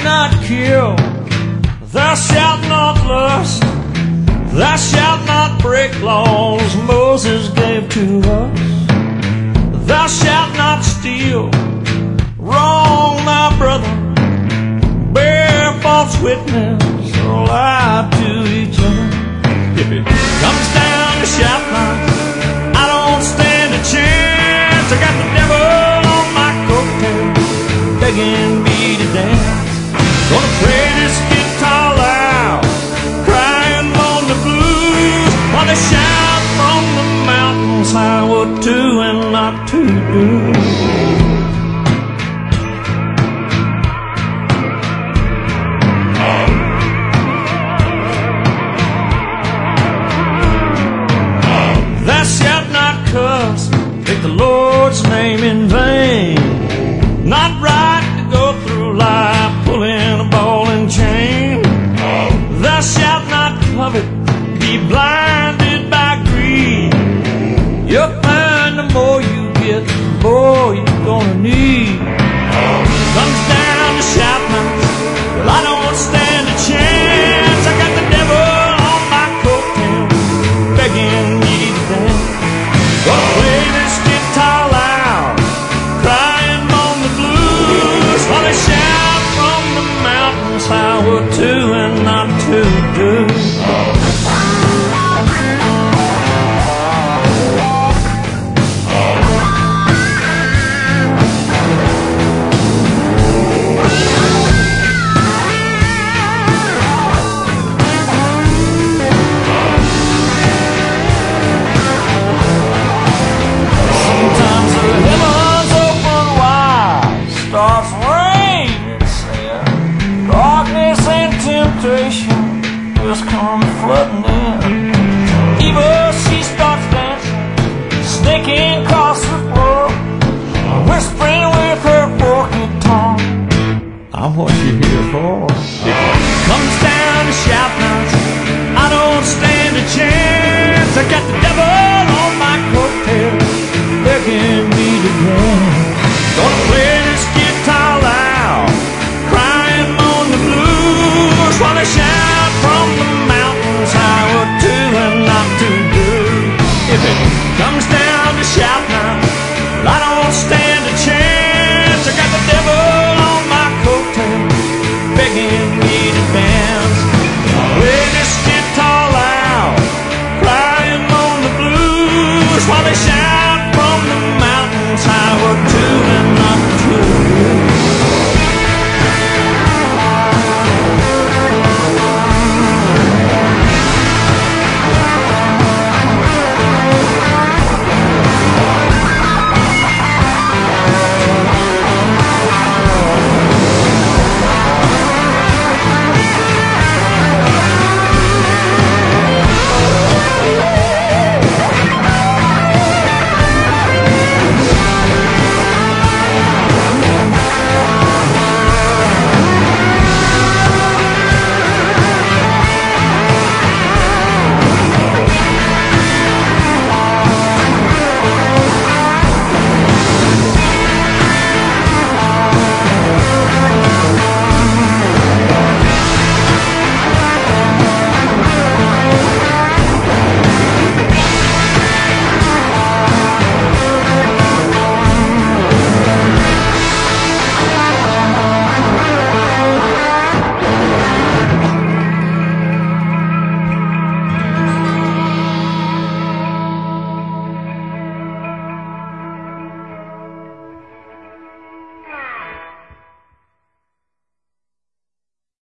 not kill, thou shalt not lust, thou shalt not break laws Moses gave to us. Thou shalt not steal, wrong thy brother, bear false witness, or lie to each other. If it comes down to shouting, I don't stand a chance. I got the devil on my coattail, begging me to dance. Gonna play this guitar loud, crying on the blues, while they shout from the mountains high what to and not to do. Thou shalt not cuss, take the Lord's name in vain. Not right to go through life pulling a ball and chain. Thou shalt not covet, be blinded by greed. You'll find the more you get, the more you're gonna need. Comes down to shouting, well, I don't stand a chance. I got the devil on my coattail, begging me to dance. Gonna play this guitar loud, crying on the blues, while they shout from the mountains high what to and not to do. Starts raining, sin, darkness and temptation just come flooding in. Eva, she starts dancing, sneaking across the floor, whispering with her forky tongue, I'm what you're here for. Comes down to shouting, I don't stand a chance. I got the devil on my coattail, begging me to dance. Gonna play this guitar loud, crying on the blues, while they shout from the mountains high what to and not to do. If it comes down to shouting, I don't stand a chance. I got the devil on my coattail, begging me to dance. Play this guitar loud, crying on the blues, while they shout